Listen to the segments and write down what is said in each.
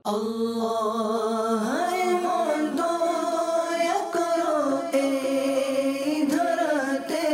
আল্লাহ মন দয়া করো এই ধরাতে,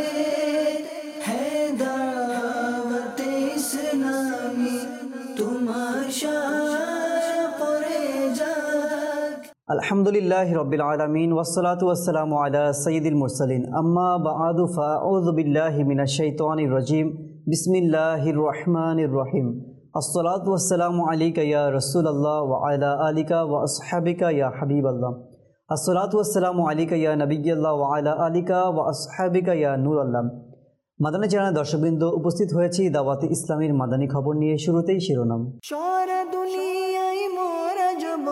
হে দাওয়াতে ইসলামী তোমার শান পড়ে যাক। আলহামদুলিল্লাহি রাব্বিল আলামিন ওয়াসসালাতু ওয়াসসালামু আলা সাইয়্যিদিল মুরসালিন আম্মা বা'দু ফাআউযু বিল্লাহি মিনাশ শাইতানির রাজীম বিসমিল্লাহির রহমানির রহিম আসসালাতু ওয়াসসালামু আলাইকা ইয়া রাসূলুল্লাহ ওয়া আলা আলিকা ওয়া আসহাবিকা ইয়া হাবিবাল্লাহ আসসালাতু ওয়াসসালামু আলাইকা ইয়া নবিয়্যাল্লাহ ওয়া আলা আলিকা ওয়া আসহাবিকা ইয়া নূরাল্লাহ। মাদানী চ্যানেলের দর্শকবৃন্দ, উপস্থিত হয়েছি দাওয়াতে ইসলামীর মাদানী খবর নিয়ে। শুরুতেই শিরোনাম। সারা দুনিয়ায় মোরা যাব,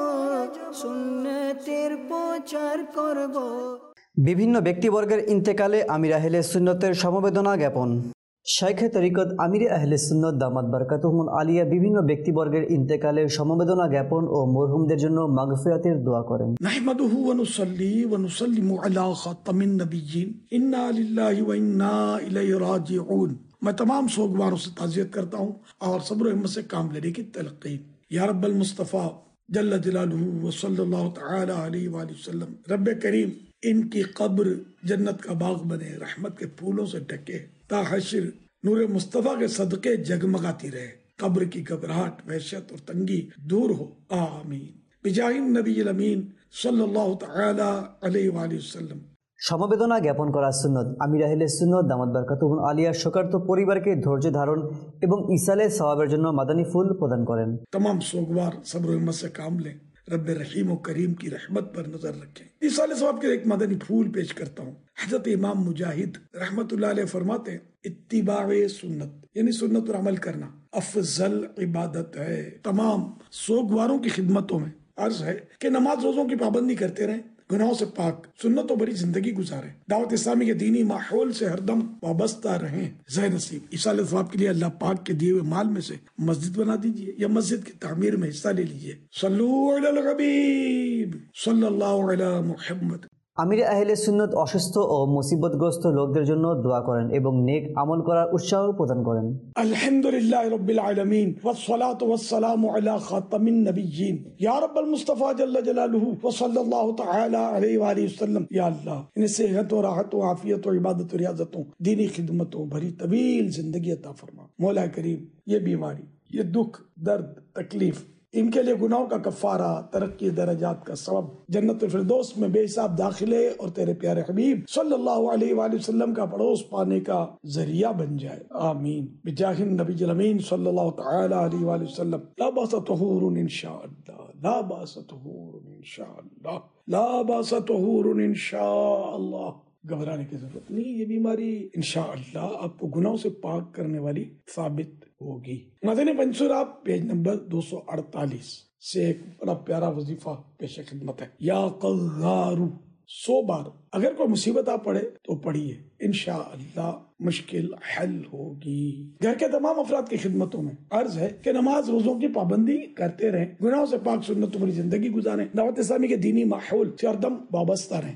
সুন্নতের প্রচার করব। বিভিন্ন ব্যক্তিবর্গের ইন্তেকালে আমির আহলে সুন্নতের সমবেদনা জ্ঞাপন। শাইখে তরিকত আমির আহলে সুন্নত দামাত বারকাতুহুমুল আলিয়া বিভিন্ন ব্যক্তিবর্গের ইন্তেকালের সমবেদনা জ্ঞাপন ও মরহুমদের জন্য মাগফিরাতের দোয়া করেন। নাহমাদুহু ওয়া নুসাল্লি ওয়া নুসাল্লিমু আলা খাতামিন নবিয়্যিন ইন্না লিল্লাহি ওয়া ইন্না ইলাইহি রাজিউন। मैं तमाम सोगवारों से ताज़ियत करता हूँ और सब्र हिम्मत से काम लेने की तलक़ीन। या रब्बल मुस्तफ़ा जल्ल जलालुहु व सल्लल्लाहु तआला अलैहि व सल्लम, रब्ब करीम इनकी कब्र जन्नत का बाग बने, रहमत के फूलों से ढके, ता हश्र नूर मुस्तफ़ा के सदक़े जगमगाती रहे, कब्र की घबराहट, वहशत और तंगी दूर हो, आमीन। बिजाहिन नबील अमीन सल्लल्लाहु तआला अलैहि व सल्लम। সমবেদনা জ্ঞাপন করা সুন্নত। আমির আহলে সুন্নত দামাত বারকাতুহুমুল আলিয়ার শোকার্ত পরিবারকে ধৈর্য ধারণ এবং ইসালে সওয়াবের জন্য মাদানী ফুল প্রদান করেন। तमाम सोगवार सब्र हिम्मत से काम लें, रब्ब रहीम और करीम की रहमत पर नजर रखें। इसाले सवाब के एक मदनी फूल पेश करता हूँ। हजरत इमाम मुजाहिद रहमतुल्लाह अलैह फरमाते हैं, इत्तिबाए सुन्नत यानी सुन्नत पर अमल करना अफजल इबादत है। तमाम सोगवारों की खिदमतों में अर्ज है कि नमाज रोजों की पाबंदी करते रहें, गुनाहों से पाक सुन्नतों भरी जिंदगी गुजारें, दावत इस्लामी के दीनी माहौल से हरदम वाबस्ता रहें। ज़ह नसीब इसाले सवाब के लिए अल्लाह पाक के दिए हुए माल में से मस्जिद बना दीजिए या मस्जिद की तामीर में हिस्सा ले लीजिए। सल्लू अलल हबीब सल्लल्लाहु अला मुहम्मद। আমির আহলে সুন্নত অসুস্থ ও মুসিবতগ্রস্ত লোকদের জন্য দোয়া করেন এবং নেক আমল করার উৎসাহ প্রদান করেন। अल्हम्दुलिल्लाह रब्बिल आलमीन वस्सलातु वस्सलामु अला खातमिन नबिय्यिन या रब्बल मुस्तफा जल्ल जलालुहु व सल्लल्लाहु तआला अलैहि व सल्लम। या अल्लाह इन्हें सेहत और राहत और आफियत और इबादत और रियाजतों दीनी खिदमतों भरी तवील जिंदगी अता फरमा। मौला करीम, ये बीमारी, ये दुख, दर्द, तकलीफ, इनके लिए गुनाहों का कफारा, तरक्की दरजात का सबब, जन्नत फिरदौस में बेहिसाब दाखिले और तेरे प्यारे हबीब सल्लल्लाहु अलैहि वसल्लम का पड़ोस पाने का जरिया बन जाए, आमीन। बिजाहिन नबील अमीन सल्लल्लाहु तआला अलैहि वसल्लम। ला बास तहूरुन इंशाअल्लाह, ला बास तहूरुन इंशाअल्लाह, ला बास तहूरुन इंशाअल्लाह। घबराने की जरूरत नहीं, ये बीमारी इंशाअल्लाह आपको गुनाहों से पाक करने वाली साबित होगी। मदनी मंसूरा पेज नंबर 248 से एक बड़ा प्यारा वजीफा पेश खिदमत है। या क़ग़्ग़ारू 100 बार अगर कोई मुसीबत आ पड़े तो पढ़िए, इंशाअल्लाह मुश्किल हल होगी। घर के तमाम अफराद की खिदमतों में अर्ज है कि नमाज रोजों की पाबंदी करते रहें, गुनाहों से पाक सुन्नतों भरी जिंदगी गुजारें, दावत इस्लामी के दीनी माहौल से हरदम वाबस्ता रहें।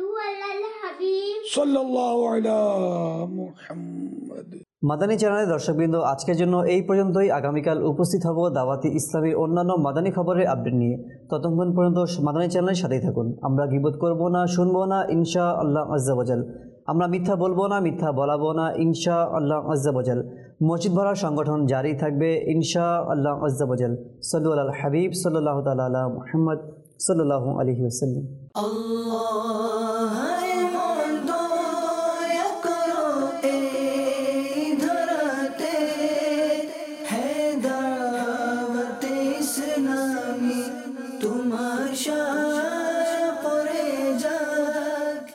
सल्लल्लाहु अलैहि मुहम्मद। মাদানী চ্যানেলের দর্শকবৃন্দ, আজকের জন্য এই পর্যন্তই। আগামীকাল উপস্থিত হব দাওয়াতি ইসলামীর অন্যান্য মাদানী খবরের আপডেট নিয়ে। ততক্ষণ পর্যন্ত মাদানী চ্যানেলের সাথেই থাকুন। আমরা গীবত করব না, শুনবো না, ইনশাআল্লাহ আজ্জা ওয়াজাল। আমরা মিথ্যা বলবো না, মিথ্যা বলাবো না, ইনশাআল্লাহ আজ্জা ওয়াজাল। মসজিদ ভরা সংগঠন জারি থাকবে, ইনশাআল্লাহ আজ্জা ওয়াজাল। সাল্লু আলাল হাবিব সাল্লাল্লাহু তাআলা আলা মুহাম্মদ সাল্লাল্লাহু আলাইহি ওয়াসাল্লাম।